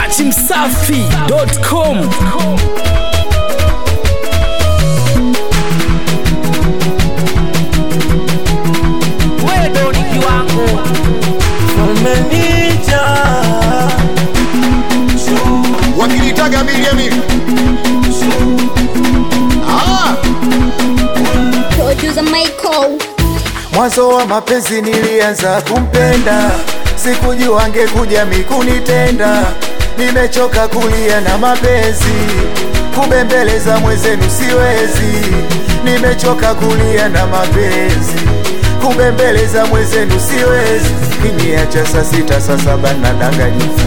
dachimsafi.com. Wewe ni kiwango Umenija wakilitaga milioni Producer Michael. mwanzo wa mapenzi nilianza kumpenda, sikujua angekuja mikunitenda. Nimechoka kulia na mapenzi, kubembeleza mwezenu siwezi. Nimechoka kulia na mapenzi, kubembeleza mwezenu siwezi. Kiniacha saa sita saa saba nadanganyifa,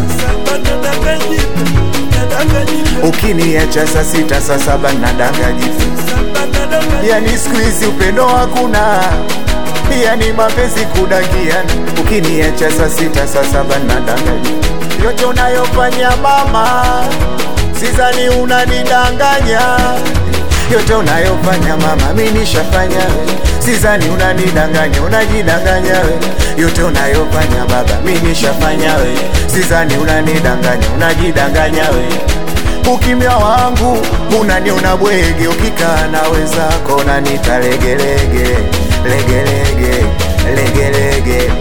ukiniacha saa sita saa saba nadanganyifa. Yani siku hizi upendo hakuna, yani mapenzi kudagiana. Ukiniacha saa sita saa saba nadanganyifa. Yote unayofanya mama, sizani unanidanganya. Yote unayofanya mama, mimi nishafanya. Sizani unanidanganya, unajidanganya we. Yote unayofanya baba, mimi nishafanya we. Sizani unanidanganya, unajidanganya we. Ukimya wangu unaniona bwege, ukikaa na wenzako unaniita legelege, legelege, legelege.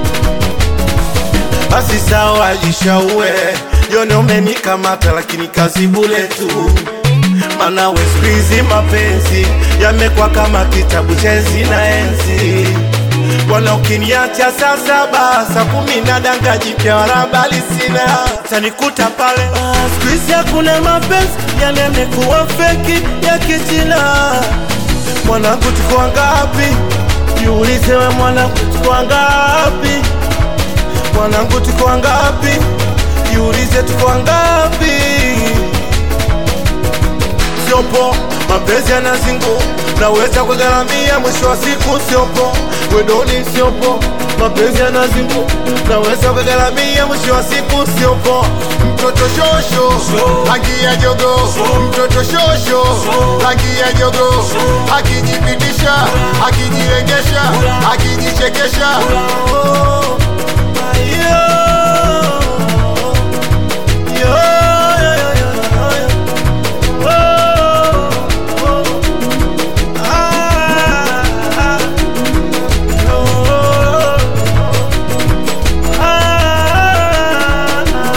basi sawa jishaue, yone umenikamata lakini kazi bure tu. Mana we squeeze mapenzi yamekuwa kama kitabu cha enzi na enzi. Bwana ukiniacha saa saba saa kumi nadanga jipya wala habari sina. Utanikuta pale squeeze hakuna mapenzi, yani yamekuwa feki ya kichina. Mwanangu tuko ngapi? Jiulize we mwanangu tuko ngapi? Mwanangu tuko ngapi? Jiulize tuko ngapi? Siopo, mapenzi yanazingu, naweza kugharamia mwisho wa siku. Siopo, wedoni siopo, mapenzi yanazingu, naweza kugharamia mwisho wa siku. Siopo, Mtoto shosho, rangi ya jogo. Mtoto shosho, rangi ya jogo. Akijipitisha, akijilengesha, akijichekesha.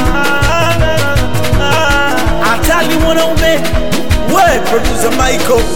Atali mwanaume, we producer Michael.